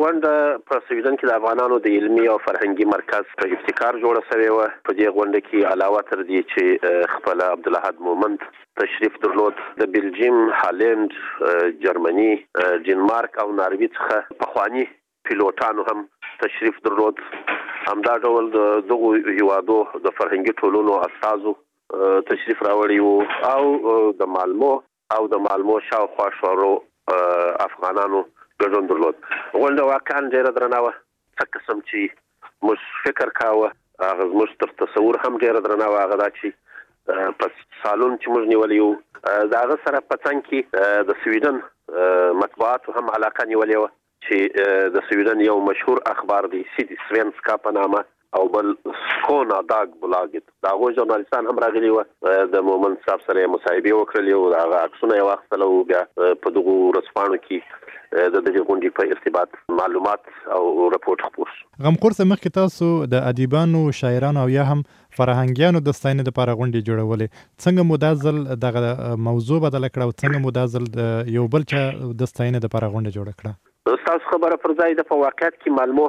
غونډه په سویډن کې د افغانانو د علمي او فرهنګي مرکز په ابتکار جوړه شوې وه. په دې غونډه کې علاوه تر دې چې خپل عبدالاحد مومند تشریف درلود، د بلجیم، هالند، جرمني، ډنمارک او ناروې څخه پخواني پیلوټانو هم تشریف درلود. همدا ډول دغو هیوادو د فرهنګي ټولنو استازو تشریف راوړي وو او د مالمو شاوخوا شورو افغانانو ګډون درلود. غونډه واقعا ډېره درنه وه. څه قسم چې موږ فکر کاوه هغه زموږ تر تصور هم ډېره درنه وه. هغه دا چې په سالون چې موږ نیولی وو د هغه سره په څنګ کې د سویډن مطبوعاتو هم علاقه نیولې وه چې د سویډن یو مشهور اخبار دی سیدی سوینسکا په نامه او بل سکونا داګ بلاګ د هغو ژورنالیستان هم راغلي وه. د مومند صاحب سره یې مصاحبې وکړلې او د هغه عکسونه یې واخیستل او بیا په دغو ورځپاڼو کې د دغې غونډې په ارتباط معلومات او رپورټ خپور شو. غمخور صاحب، مخکې تاسو د ادیبانو، شاعرانو او یا هم فرهنګیانو د ستاینې دپاره غونډې جوړولې. څنګه مو دا ځل دغه موضوع بدله کړه او څنګه مو دا ځل د یو بل چا د ستاینې دپاره غونډه جوړه کړه؟ ستاسو خبره پر ځای ده. په واقعیت کې مالمو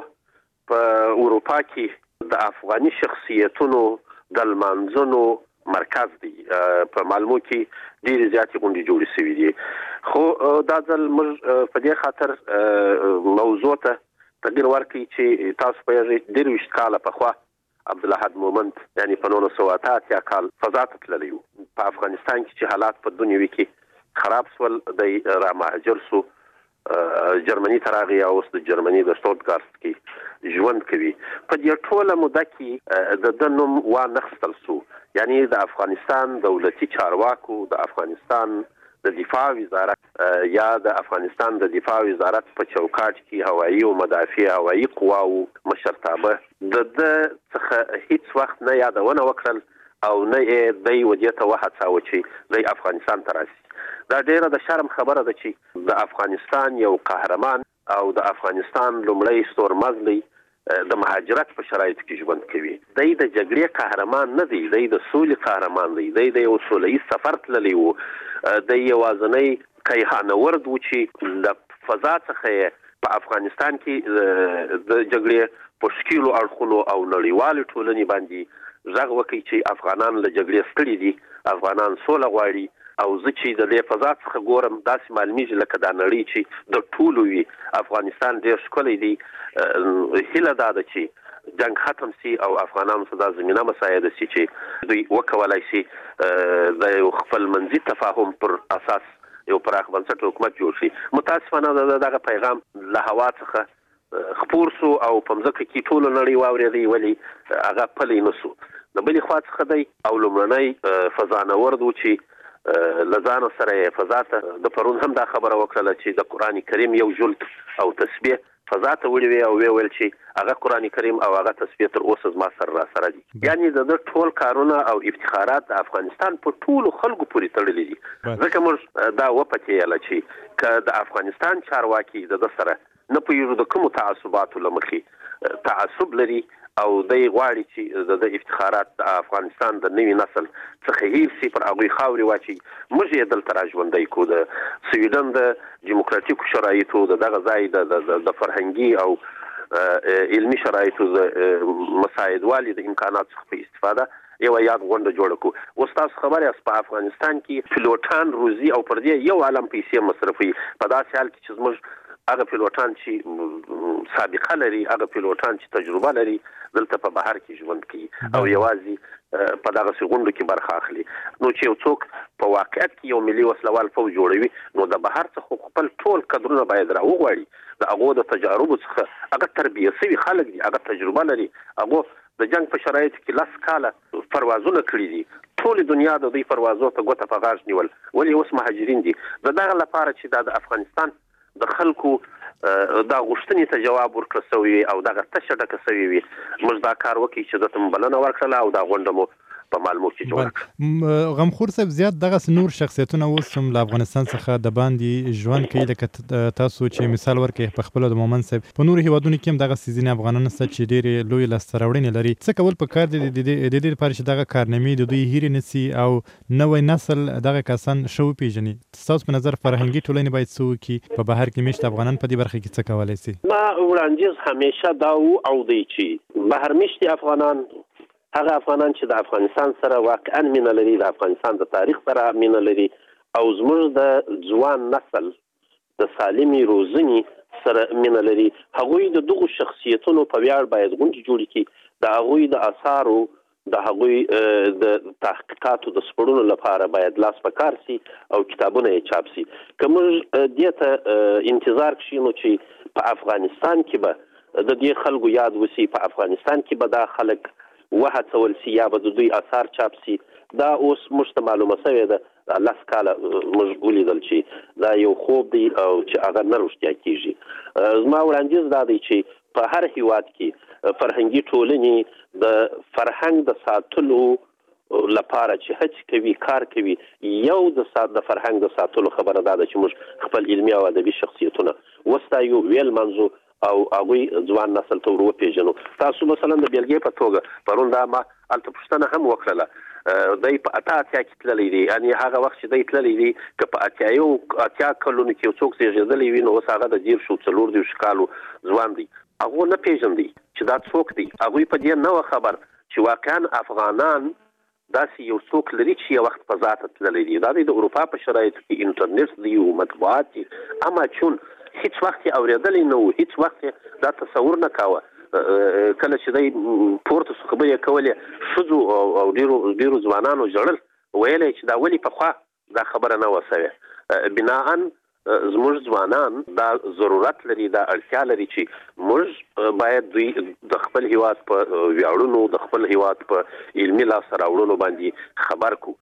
په اروپا کې د افغاني شخصیتونو د لمانځنو مرکز دی. په مالمو کې ډېرې زیاتې غونډې جوړې شوي دي، خو دا ځل موږ په دې خاطر موضوع ته تغیر ورکړي چې تاسو پوهېږئ 23 کاله پخوا عبدالاحد مومند یعنې په 1988 کال فضا ته تللی و. په افغانستان کې چې حالات په دنیوي کې خراب شول، دی رامهاجر سو، جرمني ته راغی او اوس د جرمني د شتوتګارت کې ژوند کوي. په دې ټوله موده کې د ده نوم وانخیستل سو. یعنې د افغانستان دولتي چارواکو، د افغانستان د دفاع وزارت یا د افغانستان د دفاع وزارت په چوکاټ کې هوایي او مدافع هوایي قواو مشرتابه د ده څخه هیڅ وخت نه یادونه وکړل او نه یې دی ودې ته وهڅاوه چې دی افغانستان ته راشي. دا ډیره د شرم خبره ده چې د افغانستان یو قهرمان او د افغانستان لومړی ستورمزلی د مهاجرت په شرایطو کې ژوند کوي. دی د جګړې قهرمان نه دی، دی د سولې قهرمان دی. دی د یو سوله ییز سفر تللی و. دی یوازینی کیهانورد و چې د فضا څخه یې په افغانستان کې د جګړې په ښکیلو اړخونو او نړیوالې ټولنې باندې غږ وکړي چې افغانان له جګړې ستړي دي، افغانان سوله غواړي. او زه چې د دې فضا څخه ګورم داسې معلومیږي لکه دا نړۍ چې د ټولو وي. افغانستان ډېر ښکلی دی. هیله دا ده چې جنگ ختم سي او افغانانو ته دا زمینه مساعده سي چې دوی وکولای سي د یو خپل منځي تفاهم پر اساس یو پراخ بنسټ حکومت جوړ شي. متاسفانه دغه پیغام له هوا څخه خپور سو او په مځکه کې ټوله نړۍ واورېدی، ولې هغه پلی نه سو. د بلې خوا څخه دی او لومړنی فضانورد و چې لزانو سره فضا ته د پرون هم دا خبره وکړله چې د قرآن کریم یو جلد او تسبیح فضا ته وړي او ویل چې هغه قرآن کریم او هغه تسبیح تر اوسه زما سره را سره دي. یعنې د ټول کارونه او افتخارات د افغانستان په ټولو خلکو پورې تړلي دي. ځکه موږ دا وپتېیله چې که د افغانستان چارواکي د ده سره نه پوهېږو د کومو تعصباتو له مخې تعصب لري او دی غواړي چې د افتخارات د افغانستان د نوي نسل څخه هیر سي، پر هغوی خاورې واچي. موږ یې دلته را ژوندی کړو. د سویډن د ډیموکراتیکو شرایطو د دغه ځای د فرهنګي او علمي شرایطو د مساعدوالي د امکاناتو څخه په استفاده یوه یاد غونډه جوړه کړو. اوس تاسو خبر یاست په افغانستان کې پیلوټان روزي او پر دې یو عالم پیسې مصرفوي. په داسې حال کې چې زموږ هغه پیلوټان چې سابقه لري، هغه پیلوټان چې تجربه لري، دلته په بهر کې ژوند کوي او یوازې په دغسې غونډو کې برخه اخلي. نو چې یو څوک په واقعیت کې یو ملي وسلوال فوج جوړوي، نو د بهر څخه خپل ټول کدرونه باید راوغواړي. د هغو د تجاربو څخه هغه تربیه شوي خلک دي، هغه تجربه لري، هغو د جنگ په شرایطو کې 10 کاله پروازونه کړي دي. ټولې دنیا د دوی پروازو ته ګوته په غاښ نیول، ولې اوس مهاجرین دي. د دغه لپاره چې دا د افغانستان د خلکو دا غوښتنې ته جواب ورکړل سوی او دغه تشه ډکه سوې وي، موږ دا کار وکړي چې دته مو بلنه ورکړله او دا غونډه مو په په معلومو کې جوړه. غمخور صاحب زیات دغه نور شخصیتونه اوس هم له افغانستان څخه د باندې ژوند کوي، لکه تاسو چې مثال ورکړئ په خپله د مومن صاحب په نورو هیوادونو کې هم دغسې ځینې افغانان شته چې ډېرې لویې لاسته راوړنې لري. څه کول پکار دي د دې لپاره چې دغه کارنامې د دوی هیرې نه سي او نوی نسل دغه کسان ښه وپېژني؟ ستاسو په نظر فرهنګي ټولنې باید څه وکړي؟ په بهر کې میشت افغانان په دې برخه کې څه کولی سي؟ ما وړاندیز همیشه دا و او دی چې بهر میشتي افغانان هغه افغانان چې د افغانستان سره واقعا مینه لري، د افغانستان د تاریخ سره مینه لري او زموږ د ځوان نسل د سالمې روزنې سره مینه لري، هغوی د دغو شخصیتونو په ویاړ باید غونډې جوړې کړي، د هغوی د اثارو د هغوی د تحقیقاتو د سپړلو لپاره باید لاس په کار سي او کتابونه یې چاپ سي. که موږ دې ته انتظار کښینو چې په افغانستان کې به د دې خلکو یاد وسی، په افغانستان کې به دا خلک وهڅول سي یا به د دوی اثار چاپ سي، دا اوس موږ ته معلومه شوې ده. 10 کاله موږ ولیدل چې دا یو خوب دی او چې هغه نه رښتیا کېږي. زما وړاندیز دا دی چې په هر هیواد کې فرهنګي ټولنې د فرهنګ د ساتلو لپاره چې هڅې کوي، کار کوي. یو د فرهنګ د ساتلو خبره دا ده چې موږ خپل علمي او ادبي شخصیتونه وستایو، ویل منځو او هغوی ځوان نسل ته ور وپېژنو. تاسو مثلا د بیلګې په توګه پرون دا ما هلته پوښتنه هم وکړله، دی په 88 کې تللی دی، یعنې هغه وخت چې دی تللی دی که په 80 کلونو کې یو څوک زېږېدلی وي نو اوس هغه د 14 کالو ځوان دی، هغو نه پېژندي چې دا څوک دی. هغوی په دې نه وه خبر چې واقعا افغانان داسې یو څوک لري چې یو وخت فضا ته تللی دی. دا دی د اروپا په شرایطو کې انټرنیټ دی او مطبوعات دي، اما چون هیڅ وخت یې اورېدلی نه و، هیڅ وخت یې دا تصور نه کاوه. کله چې دی پورته څو خبرې کولې، ښځو او ډېرو ځوانانو ژړل، ویل چې دا ولې پخوا دا خبره نه وه سوې. بناءً زموږ ځوانان دا ضرورت لري، دا اړتیا لري چې موږ باید دوی د خپل هیواد په ویاړونو، د خپل هیواد په علمي لاسته راوړنو باندې خبر کړو.